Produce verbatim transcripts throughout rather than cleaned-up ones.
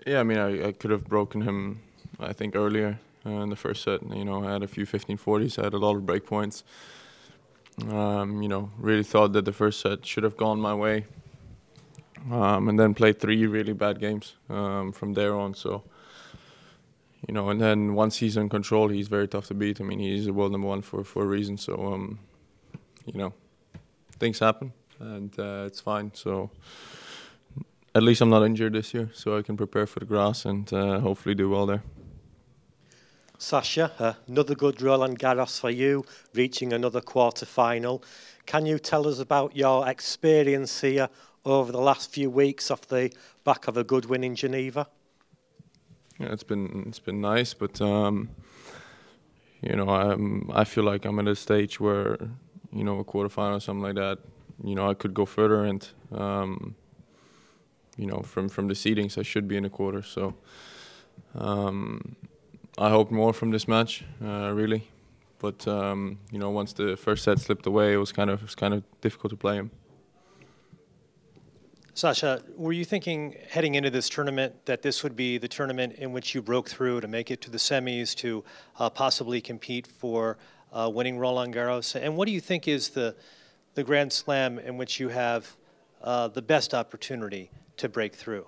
Yeah, I mean, I, I could have broken him, I think, earlier uh, in the first set. You know, I had a few fifteen forties, I had a lot of break points. Um, you know, really thought that the first set should have gone my way. Um, and then played three really bad games um, from there on. So, you know, and then once he's in control, he's very tough to beat. I mean, he's the world number one for, for a reason. So, um, you know, things happen, and uh, it's fine. So, at least I'm not injured this year, so I can prepare for the grass and uh, hopefully do well there. Sasha, uh, another good Roland Garros for you, reaching another quarter final. Can you tell us about your experience here over the last few weeks off the back of a good win in Geneva? Yeah, it's been it's been nice, but um, you know, I'm I feel like I'm at a stage where, you know, a quarterfinal or something like that, you know, I could go further, and um, you know, from from the seedings, I should be in a quarter. So um, I hope more from this match, uh, really. But um, you know, once the first set slipped away, it was kind of it was kind of difficult to play him. Sasha, were you thinking heading into this tournament that this would be the tournament in which you broke through to make it to the semis, to uh, possibly compete for uh, winning Roland Garros? And what do you think is the the Grand Slam in which you have uh, the best opportunity to break through?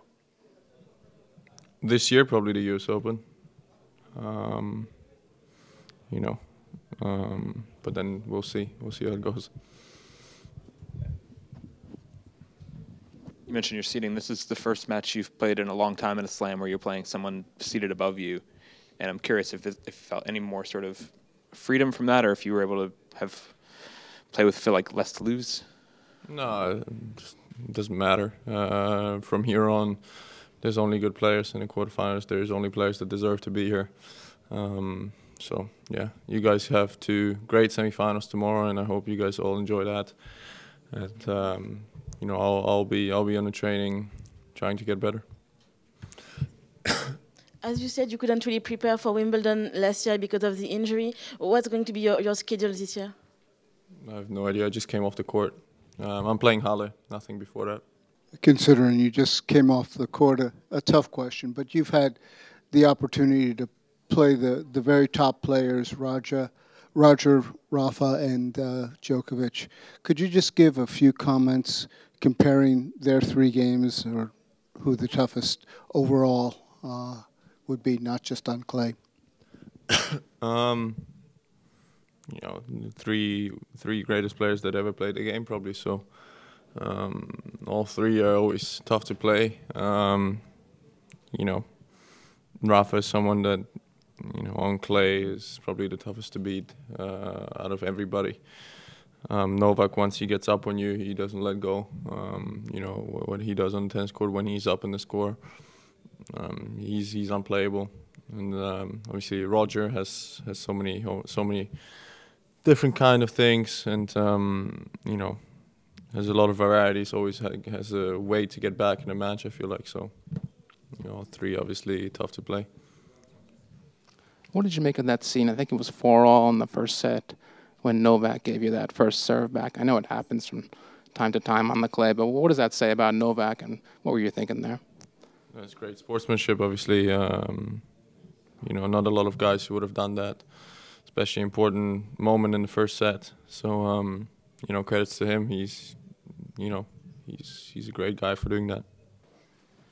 This year, probably the U S Open. Um, you know, um, but then we'll see. We'll see how it goes. You mentioned your seeding. This is the first match you've played in a long time in a slam where you're playing someone seated above you. And I'm curious if it, if you felt any more sort of freedom from that, or if you were able to have play with feel like less to lose. No, it doesn't matter. Uh, from here on, there's only good players in the quarterfinals. There's only players that deserve to be here. Um, so yeah, you guys have two great semifinals tomorrow, and I hope you guys all enjoy that. And um, you know, I'll, I'll be I'll be on the training, trying to get better. As you said, you couldn't really prepare for Wimbledon last year because of the injury. What's going to be your, your schedule this year? I have no idea. I just came off the court. Um, I'm playing Halle, nothing before that. Considering you just came off the court, a, a tough question, but you've had the opportunity to play the, the very top players, Roger, Roger, Rafa, and uh, Djokovic. Could you just give a few comments comparing their three games, or who the toughest overall uh, would be, not just on clay? um, you know, the three three greatest players that ever played the game, probably. So um, all three are always tough to play. Um, you know, Rafa is someone that, you know, on clay is probably the toughest to beat uh, out of everybody. Um, Novak, once he gets up on you, he doesn't let go. Um, you know, what he does on the tennis court when he's up in the score, um, he's he's unplayable. And um, obviously Roger has has so many so many different kind of things, and um, you know, has a lot of varieties. Always ha- has a way to get back in a match, I feel like. So, you know, three obviously tough to play. What did you make of that scene? I think it was four all in the first set when Novak gave you that first serve back. I know it happens from time to time on the clay, but what does that say about Novak, and what were you thinking there? That's great sportsmanship, obviously. Um, you know, not a lot of guys who would have done that, especially important moment in the first set. So, um, you know, credits to him. He's, you know, he's he's a great guy for doing that.